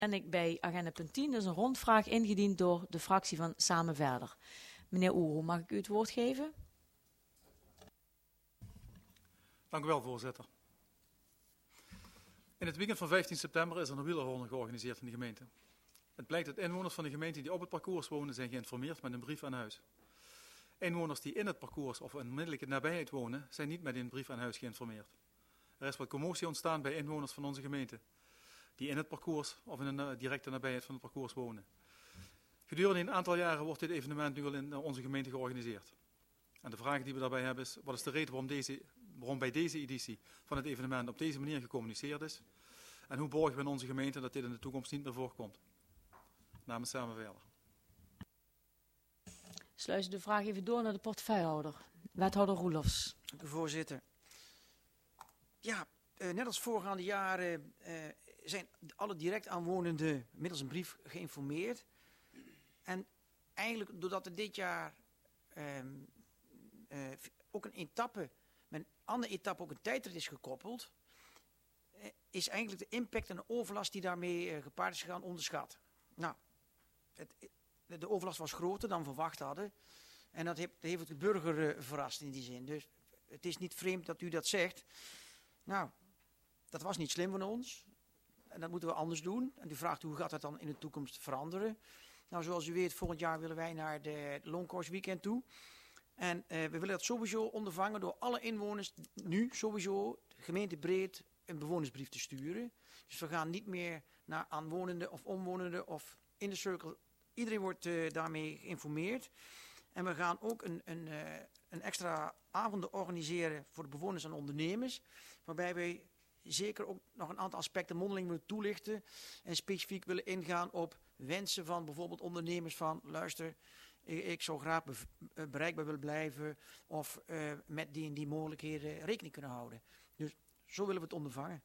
En ik bij agenda punt 10, dus een rondvraag ingediend door de fractie van Samen Verder. Meneer Oehoe, mag ik u het woord geven? Dank u wel, voorzitter. In het weekend van 15 september is er een wielerronde georganiseerd in de gemeente. Het blijkt dat inwoners van de gemeente die op het parcours wonen zijn geïnformeerd met een brief aan huis. Inwoners die in het parcours of in onmiddellijke nabijheid wonen zijn niet met een brief aan huis geïnformeerd. Er is wat commotie ontstaan bij inwoners van onze gemeente die in het parcours of in een directe nabijheid van het parcours wonen. Gedurende een aantal jaren wordt dit evenement nu al in onze gemeente georganiseerd. En de vraag die we daarbij hebben is, wat is de reden waarom bij deze editie van het evenement op deze manier gecommuniceerd is? En hoe borgen we in onze gemeente dat dit in de toekomst niet meer voorkomt? Namens Samen Verder. Sluis de vraag even door naar de portefeuillehouder. Wethouder Roelofs. Dank u, voorzitter. Ja, net als voorgaande jaren zijn alle direct aanwonenden middels een brief geïnformeerd. En eigenlijk doordat er dit jaar ook een etappe, met een andere etappe ook een tijdrit is gekoppeld, is eigenlijk de impact en de overlast die daarmee gepaard is gegaan onderschat. Nou, de overlast was groter dan we verwacht hadden. En dat heeft de burger verrast in die zin. Dus het is niet vreemd dat u dat zegt. Nou, dat was niet slim van ons. En dat moeten we anders doen. En u vraagt hoe gaat dat dan in de toekomst veranderen? Nou, zoals u weet, volgend jaar willen wij naar de Longcourse Weekend toe. En we willen dat sowieso ondervangen door alle inwoners nu sowieso gemeentebreed een bewonersbrief te sturen. Dus we gaan niet meer naar aanwonenden of omwonenden of in de cirkel. Iedereen wordt daarmee geïnformeerd. En we gaan ook een extra avonden organiseren voor de bewoners en ondernemers. Waarbij wij zeker ook nog een aantal aspecten mondeling willen toelichten. En specifiek willen ingaan op wensen van bijvoorbeeld ondernemers van, luister, ik zou graag bereikbaar willen blijven of met die en die mogelijkheden rekening kunnen houden. Dus zo willen we het ondervangen.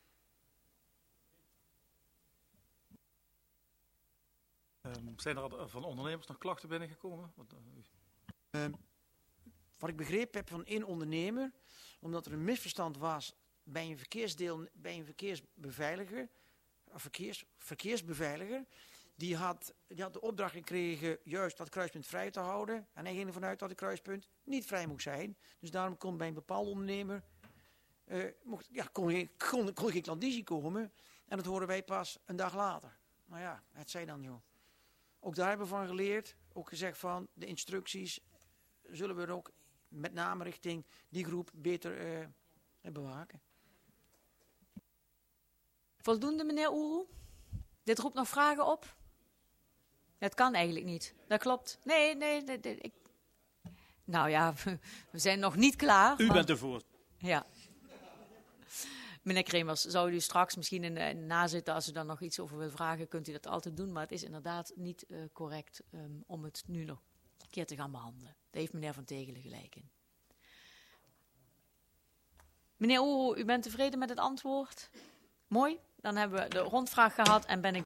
Zijn er van ondernemers nog klachten binnengekomen? Wat ik begrepen heb van één ondernemer, omdat er een misverstand was bij een verkeersbeveiliger, verkeersbeveiliger, die had de opdracht gekregen juist dat kruispunt vrij te houden. En hij ging ervan uit dat het kruispunt niet vrij moest zijn. Dus daarom kon bij een bepaalde ondernemer kon geen klandizie komen. En dat horen wij pas een dag later. Maar ja, het zij dan zo. Ook daar hebben we van geleerd. Ook gezegd van de instructies zullen we ook met name richting die groep beter bewaken. Voldoende, meneer Oehoe? Dit roept nog vragen op? Het kan eigenlijk niet. Dat klopt. Nee. Nou ja, we zijn nog niet klaar. U bent ervoor. Ja. Meneer Kremers, zou u straks misschien in de nazitten, als u daar nog iets over wil vragen, kunt u dat altijd doen. Maar het is inderdaad niet correct om het nu nog een keer te gaan behandelen. Daar heeft meneer Van Tegelen gelijk in. Meneer Oehoe, u bent tevreden met het antwoord? Mooi. Dan hebben we de rondvraag gehad en ben ik